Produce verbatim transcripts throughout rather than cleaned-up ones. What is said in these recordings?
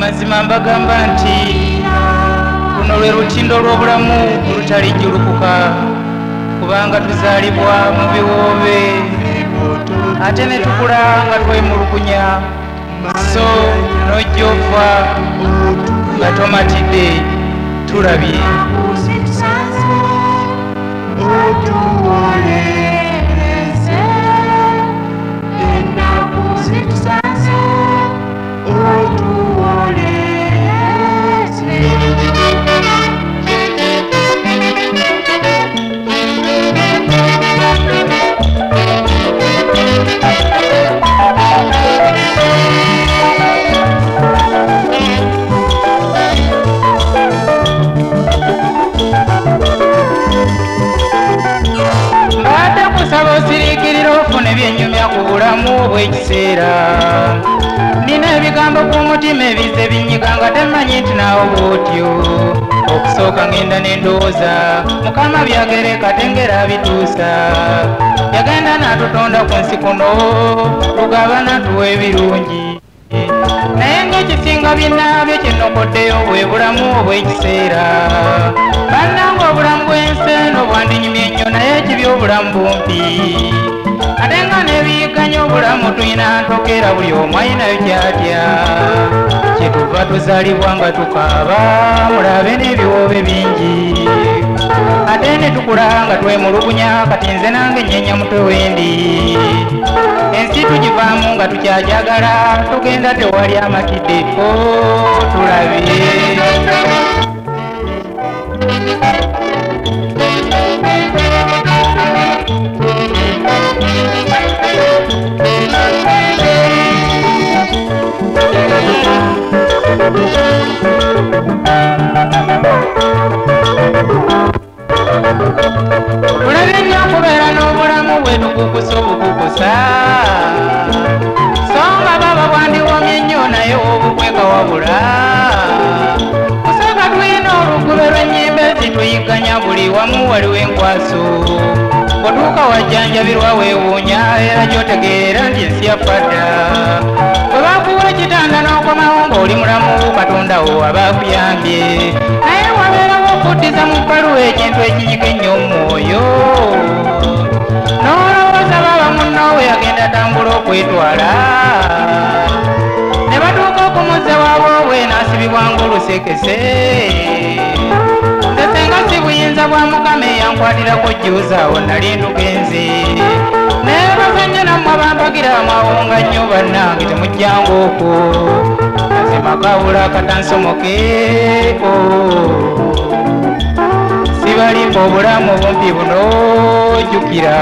amazima mbagamba nti luno lwe lutindo lw'obulamu olutalijjulukuka kubanga tuzaalibwa mu biwoobe ate ne tukula nga twemulugunya so n'ojjoofa nga tomatidde tulabye nebyenyumya ku bulamu obw'ekiseera nina ebigambo ku mutima ebize binyiga nga temanyi nti naawe bwotyo okusooka ngenda n'endowooza mukama byagereka tengera abituusa yagenda n'atutonda ku nsi kuno lugaba natuwa ebirungi naye ng'ekisinga byennabyo kyenokoddeyo bwe bulamu obw'ekiseera bannanga obulamu bw'ensi eno bwandinyumye nnyo naye ekibi obulamu bumpi ate nga n'ebiyigganya obulamu tulina ntokera buli omu ayinayo kyatya kyetuva tuzaalibwa nga tukaaba mulabe n'ebiwoobe bingi ate ne tukula nga twemulugunya kati nze nange nnyenya mutwe wendi ensi tugivaamu nga tukyajagala tugenda tewali amatidde o tulabe tulabe nnyo okubeera n'obulamu bwe tukukusa obukukusa so nga baba bwandiwomye nnyo naye obukweka wabula kusooka tulina olugube lw'ennyimba ezituyigganya buli wamu waliwo enkwaso otuuka wajjanjabirwa weewuunya era gy'otegeera nti ensi yafadda bwe bakuwa ekitanda n'okomawo ng'oli mulamu katondawo aba akuyambye naye wabeerawo okuddiza mu bbaluwa ekintu ekinyiga ennyo omwoyo n'olowooza baba munnoowe yagenda tambula okwetwala ne batuuka okumuzza waabwe n'asibibwa ng'olusekese nze senga si buyinza bwa mukama eyankwatirako jjuuzaawo nali ntugenze naye bazannyo nammwe bampagira mwawunga nnyo bannange temujjanga okwo mazima kawula katansomokeeko sibalimba obulamu bumpi buno jjukira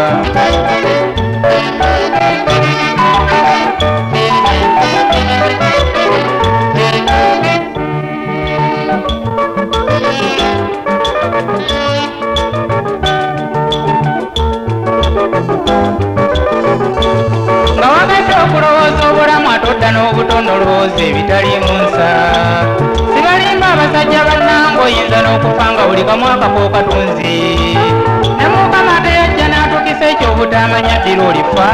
nga wagenda okulowooza obulamu atodda n'obutono olowooza ebitaliimu nsa sibalimba abasajja bannanga oyinza n'okufa nga buli kamwaka k'okatunzi ne mukama ate yajja n'atukisa ekyobutamanya ddira olifa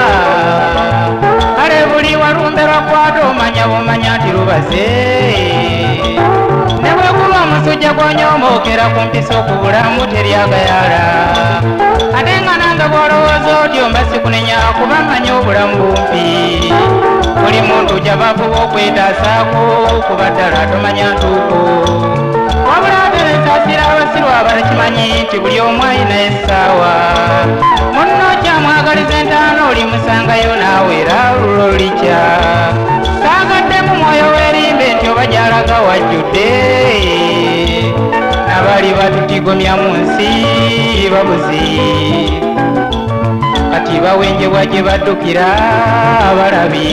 kale buli walumbe lwakwata omanya bumanya nti lubaze ne bwekuba omusujja gw'onyoomookera ku mpisa okubulamu teryagayala ate nga nange bw'olowooza otyo mba sikunenya kuba mmanyi obulamu bumpi buli muntu jabavuba okwetaasaako kuba ddala tomanya ntuuko wabula ate nensaasira abasirwa abatakimanyi nti buli omu ayina essaawa munno kyamwagaliza entaano olimusangayo naaweera lulo likya saagaddemu mwoyo weerimbe nti oba gyalaga wajjudde nabali batutigomya mu nsi babuzi kati bawenjebwa gye baddukira abalabi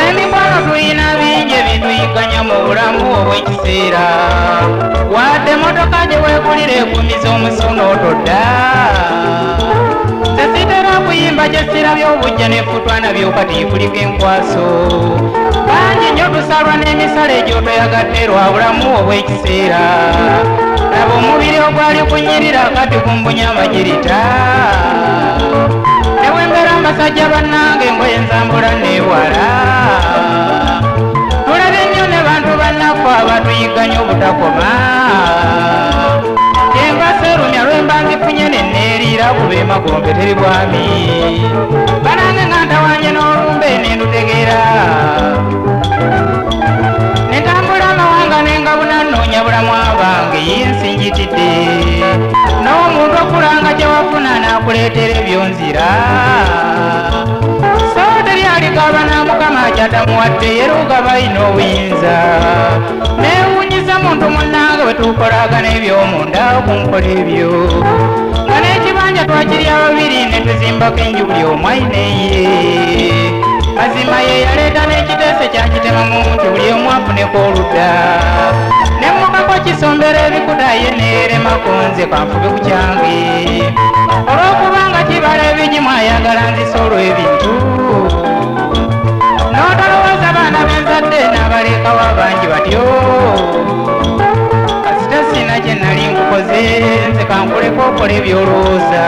ab'emikwano tulina bingi ebituyigganya mu bulamu obw'ekiseera wadde emotoka gye weekulira ekumiza omusono otodda nze sitera kuyimba gye sirabye obujja nefutwa nabyo kati kuliko enkwaso bangi nnyo tusalwa n'emisala egyo toyagadde lwa bulamu obw'ekiseera laba omubiri ogwali kunyirira kati kumbunya amagirita newembera amasajja bannange engoye enzambula neewala tulabe nnyo ne bantu bannaku abatuyigganya obutakoma enva seerumya lwemba nzifunye nenneeriira kuba emagombe teri bwami banange nga ntawanye n'olumbe nendutegeera nentambula amawanga nengabuna nnoonya bulamu abange yensi njitidde n'omuntu okulanga gye wafuna n'akuleetera ebyonzira so teri aligaba na mukama kyatamuwadde era ogaba ayina obuyinza neewuunyiza muntu munnange bwe tukolagana ebyomunda okunkola ebyo nga n'ekibanja twakirya babiri ne tuzimbako enju buli omu ayina eye mazima ye yaleeta n'ekiteese kyakitema mu nti buli omu afuneko oludda nemmukako kisombera ebikuta ye neeremako nze kanfube ku kyange olw'okubanga kibala ebigimu ayagala nzisa olw'ebintu n'otolowooza baana benzadde n'abalekawo abangi batyo kasita sina kye nali nkukoze nze kankuleka okola ebyolowooza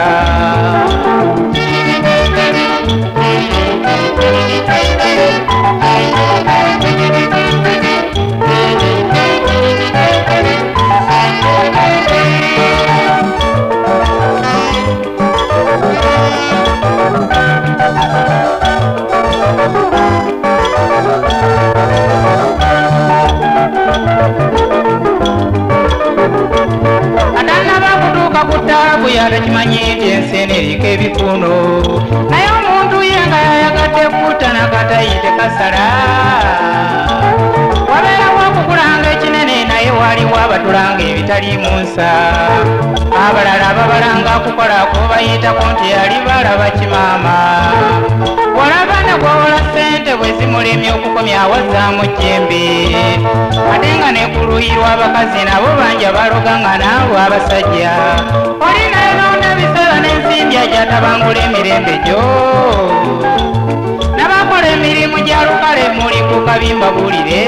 yate kimanyi nti ensi eno eriko ebikuno naye omuntu ye nga yayagadde kutta nakatayite kasala wabeerawo okukulanga ekinene naye waliwo abatulanga ebitaliimu nsa abalala babalanga kukolako bayitako nti yali balaba kimaama walaba ne gwowola ssente bwe zimulemye okukomya awazzaamu jjembe ate nga ne ku luuyi lw'abakazi nabo banja baloganga naabo abasajja oli naye n'onebiseera n'ensimbi ajatabangula emirembe gyo n'abakola emirimu gya lukale muli ku kabimba bulire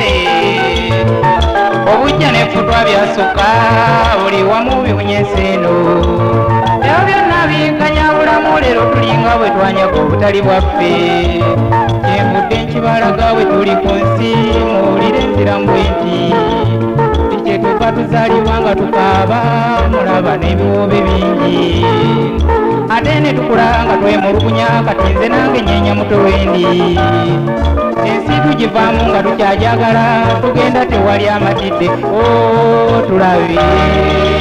obujja n'effutwa byasukka buli wamu bibunyesa eno ebyo byonna biyigganya bulamu leero tulinga bwe twanyaga obutali bwaffe kyenvudde nkibalaga bwe tuli ku nsi muwulire enziramu enti tikyetuva tuzaalibwa nga tukaaba mulaba n'ebiwoobe bingi ate ne tukula nga twemulugunya kati nze nange nyeenya muto wendi ensi tugivaamu nga tukyajagala tugenda tewali amatidde o tulabe